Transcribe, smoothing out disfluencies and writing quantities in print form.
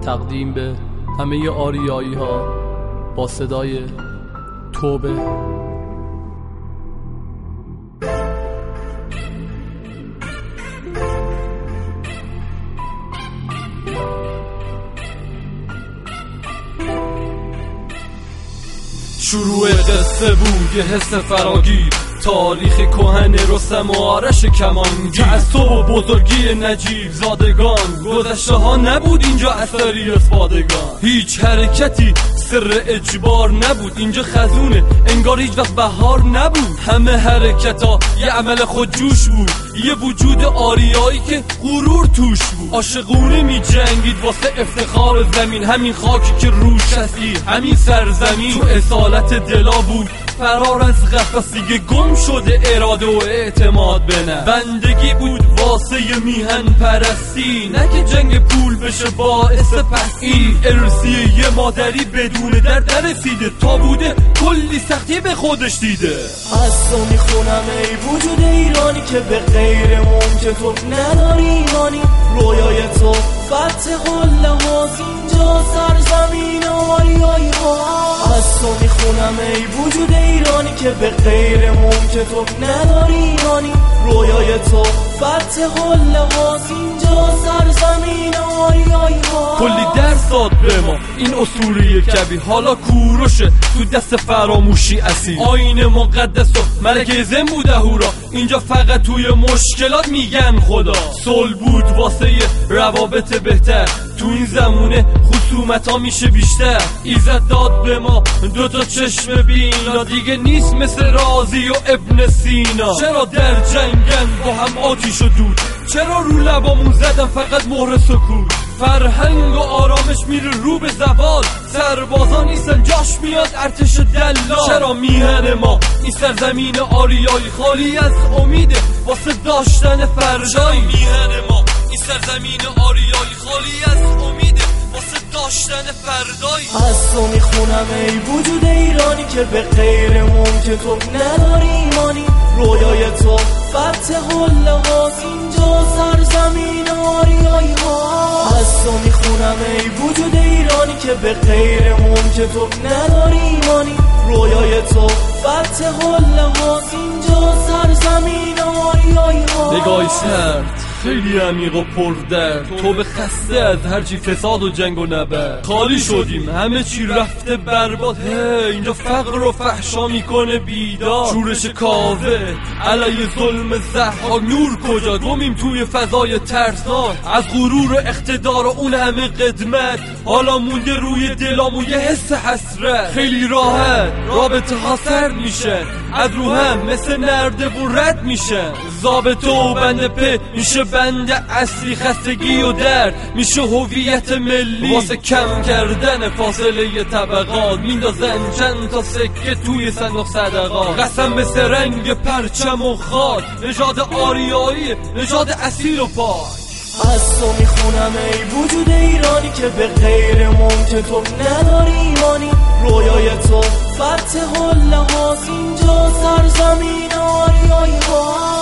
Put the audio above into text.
تقدیم به همه آریایی ها با صدای توبه. شروع قصه بود یه حس فراگیر، تاریخ کهن رستم و آرش کمانگیر، تعصب و بزرگی نجیب زادگان، گذشته ها نبود اینجا اثری از پادگان، هیچ حرکتی سر اجبار نبود اینجا خزونه، انگار هیچ وقت بهار نبود، همه حرکت ها یه عمل خودجوش بود، یه وجود آریایی که غرور توش بود، عاشقونه می جنگید واسه افتخار زمین، همین خاکی که روش هستی، همین سرزمین تو اصالت دلا بود، فرار از قفس دیگه گم شده اراده و اعتماد به نفس، بندگی بود واسه میهن پرستی، نه که جنگ پول بشه باعث پستی، ارثی یه مادری بدون در رسیده، تا بوده کلی سختی به خودش دیده. از تو میخونم ای وجود ایرانی که به غیر ممکن تو نداری ایمانی، رویای تو فتح قله هاست اینجا سرزمین آریایی ها. از تو میخونم ای وجود ایرانی که به غیر ممکن تو نداری ایمانی، رویای تو فتح قله هاست اینجا سرزمین آریایی ها. کلی درس داد به ما این اسطوره کبیر، حالا کوروشه تو دست فراموشی اسیر، آیین مقدس و ملکه زن بود اهورا، اینجا فقط توی مشکلات میگن خدا، صلح بود واسه روابط بهتر، تو این زمونه خصومت ها میشه بیشتر، ایزد داد به ما دوتا چشم بینا، دیگه نیست مثل رازی و ابن سینا، چرا در جنگن با هم آتیش و دود، چرا رو لبامون زدن فقط مهر سکوت، فرهنگ و آرامش میره رو به زوال، سربازان نیستن جاش میاد ارتش دلال، چرا میهن ما این سرزمین آریایی خالی از امیده واسه داشتن فرجایی، میهن ما این سرزمین آریایی خالی از امیده واسه داشتن فردایی. از تو میخونم ای وجود ایرانی که به غیر ممکن تو نداری ایمانی، رویای تو فتح قله هاست اینجا سرزمین آریایی ها. از تو میخونم ای وجود ایرانی که به غیر ممکن تو نداری ایمانی، رویای تو فتح قله هاست اینجا سرزمین آریایی ها. نگاهی سرد خیلی عمیق و پر درد، تو به خسته از هرچی فساد و جنگ و نبرد، خالی شدیم همه چی رفته برباد، اینجا فقر و فحشا میکنه بیدار، شورش کاوه علیه ظلم ضحاک، نور کجا گمیم توی فضای ترسناک، از غرور و اقتدار و اون همه قدمت، حالا مونده روی دلامون یه حس حسرت، خیلی راحت رابطه ها سرد میشن، از رو هم مثل نرده و رد میشن، ضابطه و بنده په میشه بند اصلی، خستگی و درد میشه هویت ملی، واسه کم کردن فاصله طبقات میندازن چند تا سکه توی صندوق صدقات، قسم به سرنگ پرچم و خاک، نژاد آریایی نژاد اصیل و پاک. از تو میخونم ای وجود ایرانی که به غیر ممکن تو نداری ایمانی، رویای تو فتح قله هاست اینجا سرزمین آریایی ها.